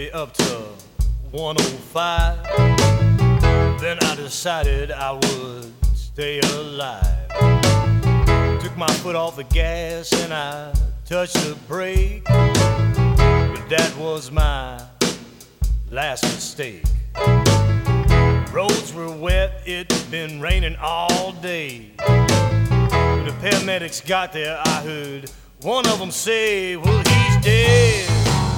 way up to 105. Then I decided I would stay alive. Took my foot off the gas and I touched the brake. But that was my last mistake. Roads were wet, it'd been raining all day. When the paramedics got there, I heard one of them say, well, he's dead.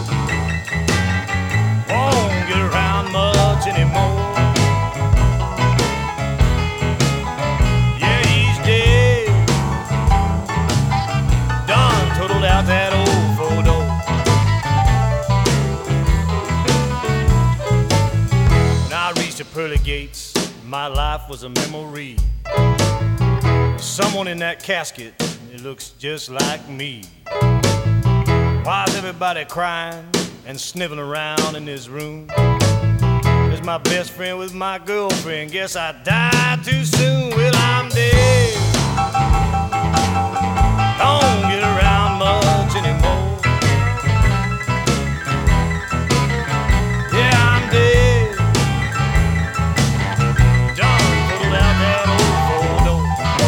Won't get around much anymore. Yeah, he's dead. Done totaled out that old four-door. When I reached the pearly gates, my life was a memory. Someone in that casket, it looks just like me. Why is everybody crying and sniffing around in this room? There's my best friend with my girlfriend. Guess I died too soon. Well, I'm dead. Don't get around much anymore. Yeah, I'm dead. Done pulled out that old four-door.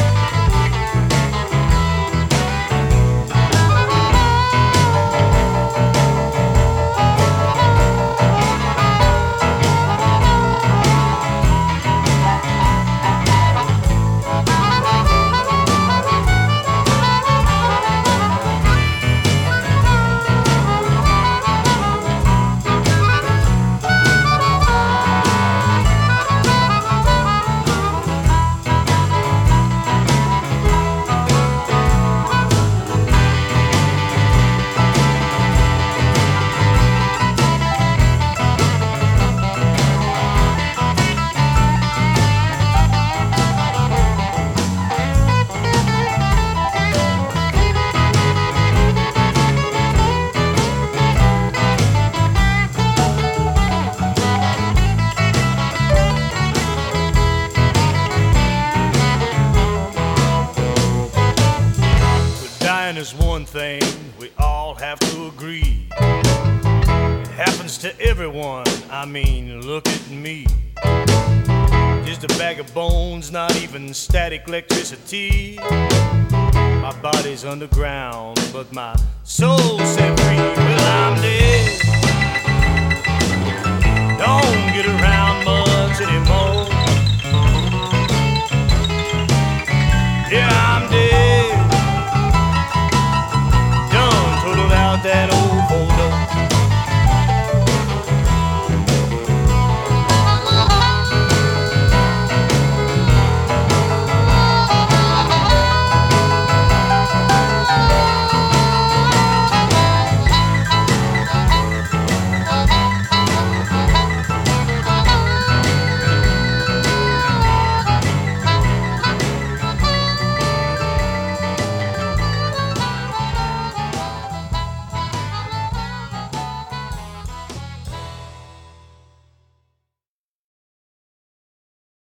Is one thing we all have to agree. It happens to everyone, I mean, look at me. Just a bag of bones, not even static electricity. My body's underground, but my soul's set free. Well, I'm dead. Don't get around